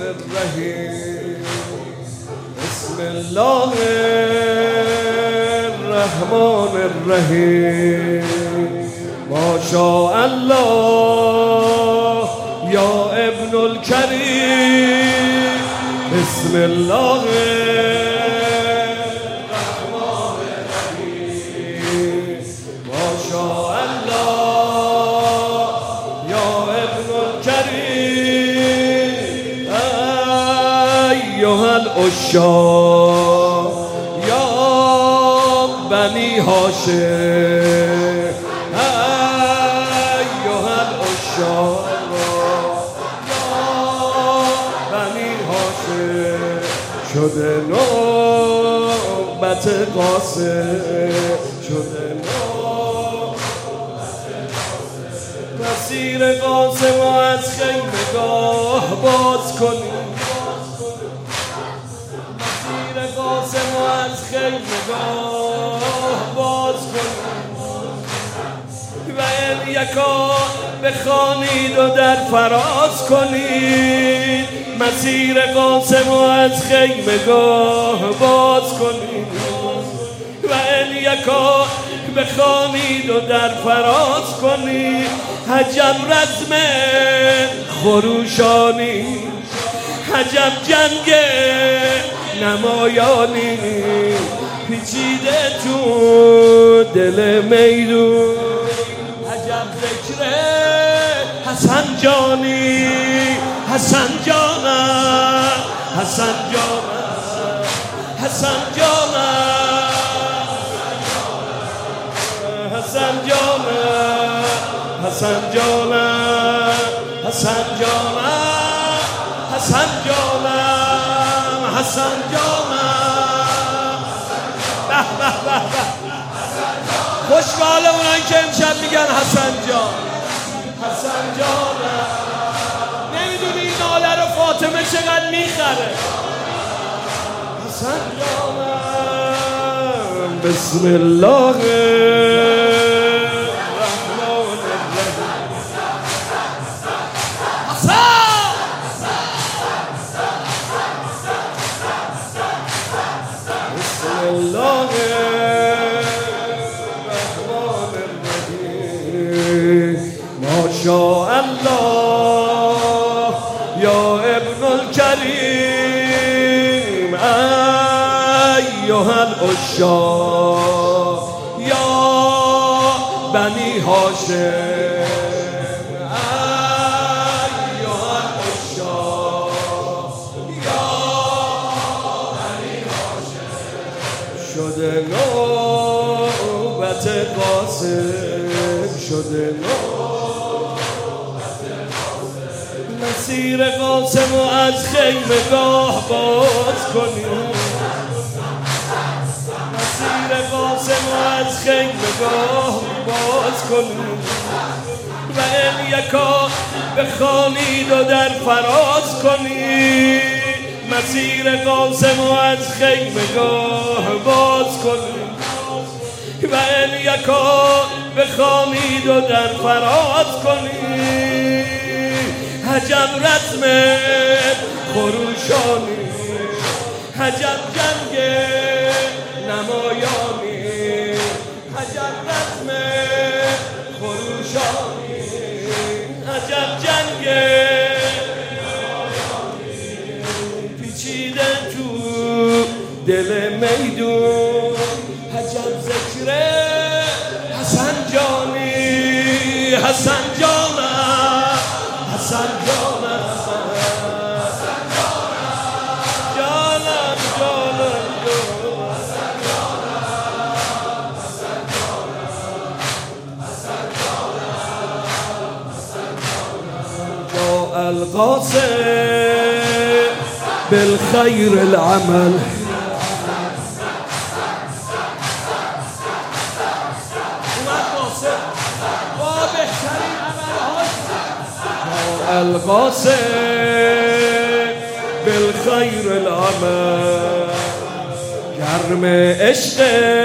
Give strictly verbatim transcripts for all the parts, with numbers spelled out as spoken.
الرحیم بسم الله الرحمن الرحیم ما شاء الله یا ابن الکریم بسم الله الرحمن الرحیم ما شاء الله یا ابن الکریم ایها العشاق یا بنی هاشم ایها العشاق شده نوبت قاسم شده نوبت قاسم مسیر قاسم از خیمگاه باز کنیم مسیر قاسم از خیمگاه باز کنیم و الیکا بخوانید و در فراز کنید مسیر قاسم از خیمگاه باز کنید و الیکا بخوانید و در فراز کنید عجب رزم خروشانی عجب جنگ نمایانی پیچیده تو دل میدون عجب ذکر حسن جانی حسن جانم حسن جانم حسن جانم حسن جانم حسن جانم حسن جانم حسن جانم حسن جانم به به به به خوشبال اونایی که امشب میگن حسن جان حسن جانم نمیدونی این ناله رو فاطمه چقدر میخره حسن جانم بسم الله الرحمن الرحیم بسم الله الرحمن الرحیم ما شاء الله یا ابن الکریم ایها العشاق یا بنی هاشم ایها العشاق یا بنی هاشم شده نوبت قاسم شده نوبت مسیر قاسم و از خیمگاه باز کنیم مسیر قاسم و از خیمگاه باز کنیم و الیکا بخوانید و در فراز کنید مسیر قاسم و از خیمگاه باز کنید و الیکا بخوانید و در فراز کنید عجب رزم خروشانی عجب جنگ نمایانی عجب رزم خروشانی عجب جنگ نمایانی پیچیده تو دل میدون عجب ذکر حسن جانی حسن جانم حسن جانم جانم جانم جاء القاسم بالخير العمل القاسم بالخير العمل گرم عشق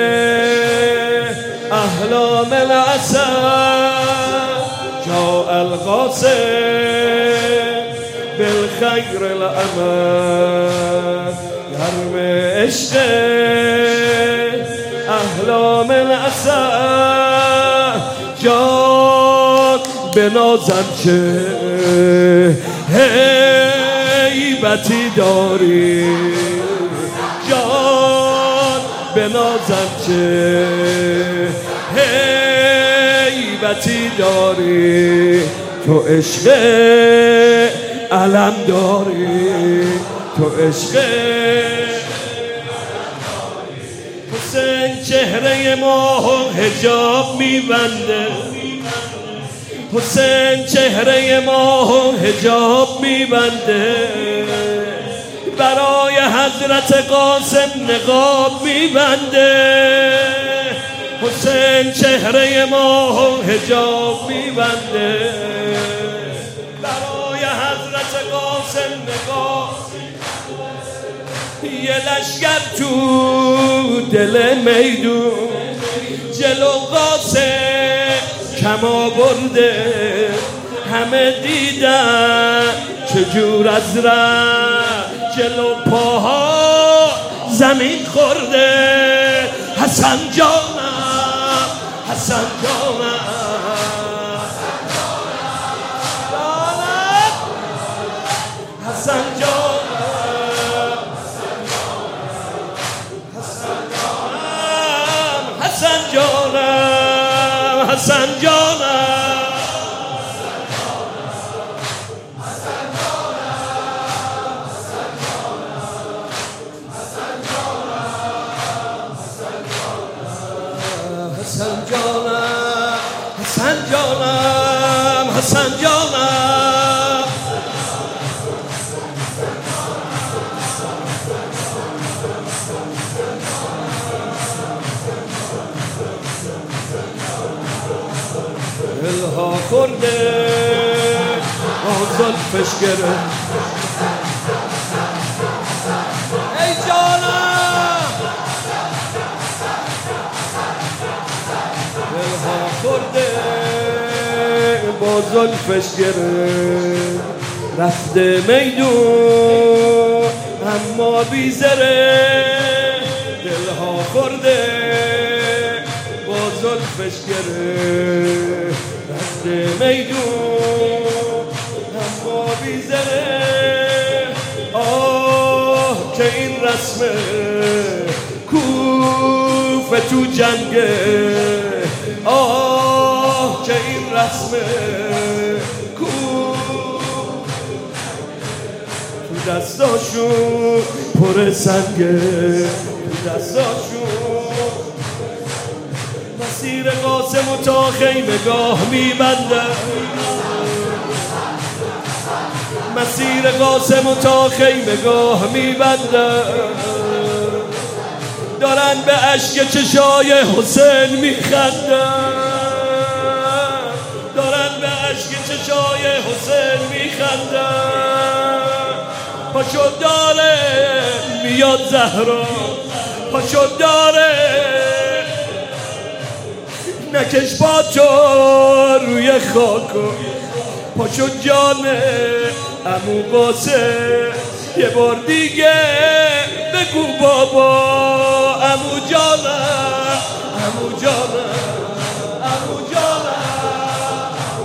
احلام العسل جاء القاسم الخیر الامل گرم عشق احلام الاسد جان بنازم چه هیبتی داری جان بنازم چه هیبتی داری تو عشق علم داری تو عشق حسین چهره ماه حجاب میبنده حسین چهره ماه حجاب میبنده برای حضرت قاسم نقاب میبنده حسین چهره ماه حجاب میبنده برای حضرت قاسم نقاب یه لشگر تو دل میدون جلو قاسم کما برده همه دیدن چجور از ره جلو پاها زمین خورده حسن جانم حسن جانم حسن جانم حسن جانم حسن جانم حسن جانم حسن جانم حسن جانم دلها خورده زلفش گرفت ای جانم دلها خورده با زلفش گرفت رفته میدون اما بیزره دلها خورده با زلفش گرفت رفته میدون اما بیزره آه که این رسمه کوفه تو جنگه آه که این رسمه تو دستاشون پر سنگه تو دستاشون مسیر قاسم و تا خیمگاه میبنده مسیر قاسم و تا خیمگاه میبنده دارن به اشک چشای حسین میخندن دارن به اشک چشای حسین میخندن پاشو داره میاد زهرا پاشو داره نکش با تو روی خاکو پاشو جانه عمو قاسم یه بار دیگه بگو بابا عمو جانم عمو جانم عمو جانم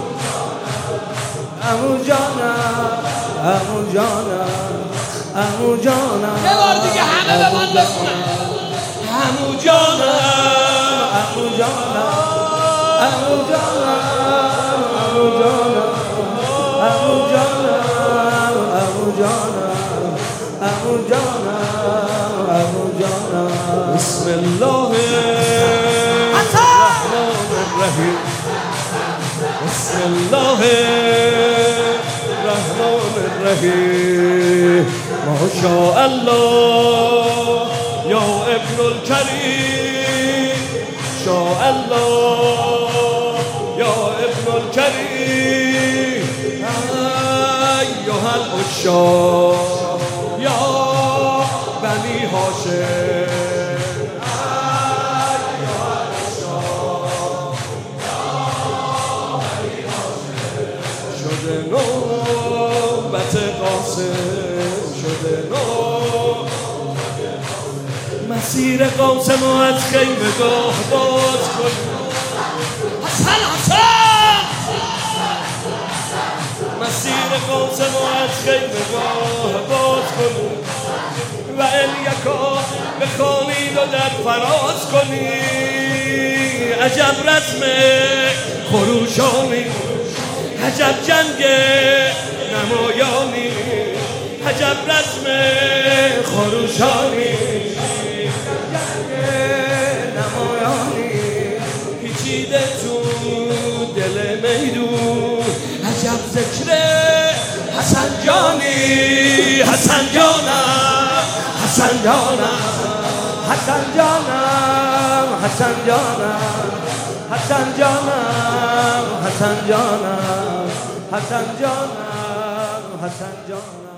عمو جانم عمو جانم عمو جانم یه بار دیگه همه به من بخونن عمو جانم عمو جانم عمو جانم عمو جانم عمو جانم عمو جانم عمو جانم عمو جانم بسم الله الرحمن الرحیم بسم الله الرحمن الرحیم ما شاء الله یا ابن الکریم شاء الله یا ابن الکریم ایها العشاق یا بنی هاشم نوبت قاسم شده نو مسیر قاسم رو از خیمه گاه باز کنیم حسن حسن مسیر قاسم رو از خیمه گاه باز کنیم و الیکا بخوانید و در فراز کنید عجب رسم خروشانی عجب جنگ نمایانی عجب رسم خروشانی جنگ نمایانی پیچیده تو دل میدون عجب ذکر حسن جانی حسن جانم حسن جانم حسن جانم حسن جانم حسن جانم حسن جانم حسن جانم حسن جانم